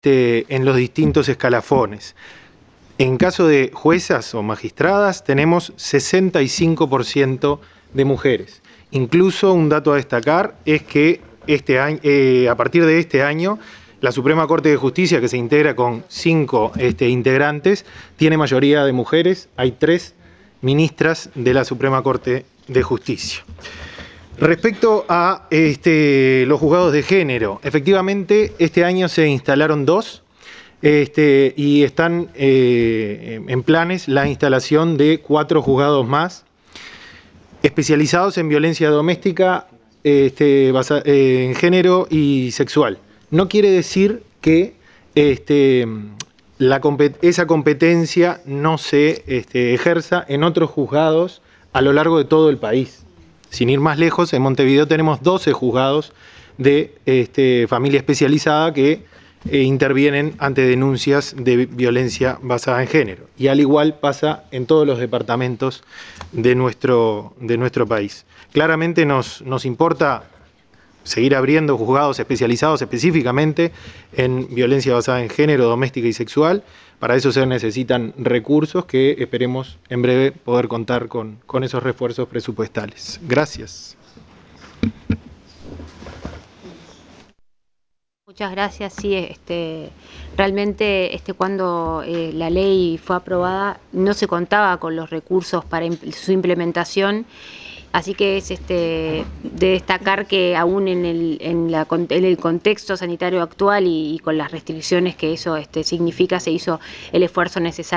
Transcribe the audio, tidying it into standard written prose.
en los distintos escalafones. En caso de juezas o magistradas tenemos 65% de mujeres. Incluso un dato a destacar es que a partir de este año la Suprema Corte de Justicia, que se integra con 5 integrantes, tiene mayoría de mujeres. Hay 3 ministras de la Suprema Corte de Justicia. Respecto a los juzgados de género, efectivamente este año se instalaron 2 y están en planes la instalación de 4 juzgados más especializados en violencia doméstica, en género y sexual. No quiere decir que esa competencia no se ejerza en otros juzgados a lo largo de todo el país. Sin ir más lejos, en Montevideo tenemos 12 juzgados de familia especializada que intervienen ante denuncias de violencia basada en género. Y al igual pasa en todos los departamentos de nuestro país. Claramente nos importa seguir abriendo juzgados especializados específicamente en violencia basada en género, doméstica y sexual. Para eso se necesitan recursos que esperemos en breve poder contar con esos refuerzos presupuestales. Gracias. Muchas gracias. Sí, realmente cuando la ley fue aprobada no se contaba con los recursos para su implementación, así que es de destacar que aún en el contexto sanitario actual y con las restricciones que eso significa, se hizo el esfuerzo necesario.